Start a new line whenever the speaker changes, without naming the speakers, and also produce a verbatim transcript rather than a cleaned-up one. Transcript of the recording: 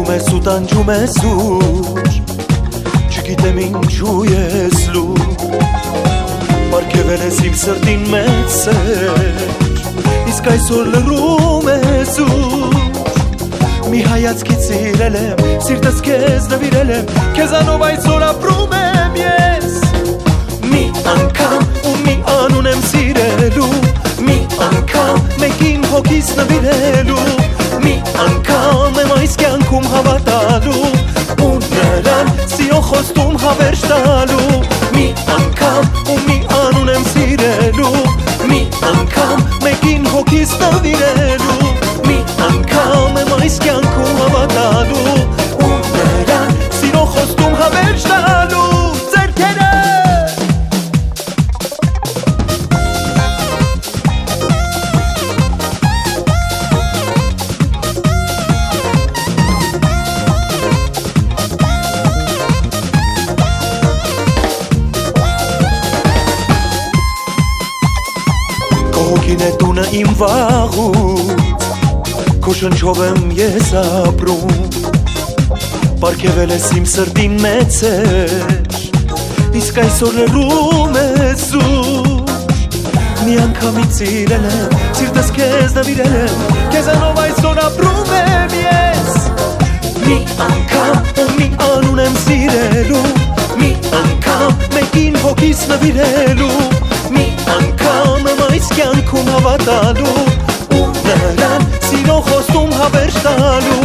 Տանջում ես ու տանջում ես ուր, չգիտեմ ինչու ես լուր, պարգևել ես իմ սրտին մեծ սեր, իսկ այսօր լռում ես ուր, մի հայացքից սիրել եմ, սիրտս քեզ նվիրել եմ, քեզանով այսօր ապրում եմ ես, մի անգամ ու մի անուն եմ սիրելու, մի անգամ մեկին հոգիս նվիրելու, մի անգամ եմ այս կյանքում հավատալու, ու նրան սիրո խոստում հավերժ տալու, մի անգամ ու մի անուն եմ սիրելու, մի անգամ մեկին հոգիս նվիրելու, մի անգամ եմ այս կյանքում հավատալու, ու նրան սիրո խոստում հավերժ տալու, ձեռքերը Հոգին է տունը իմ վաղուց, քո շնչով եմ ես ապրում, պարգևել ես իմ սրտին մեծ սեր, իսկ այսօր լռում ես ուր, մի անգամից սիրել եմ, սիրտս քեզ նվիրել եմ, քեզանով այսօր ապրում եմ ես, մի անգամ ու մի անուն եմ սիրելու, մի անգամ մեկին հոգիս նվիրելու, մի անգամ եմ այս կյանքում հավատալու, ու նրան սիրո խոստում հավերժ տալու,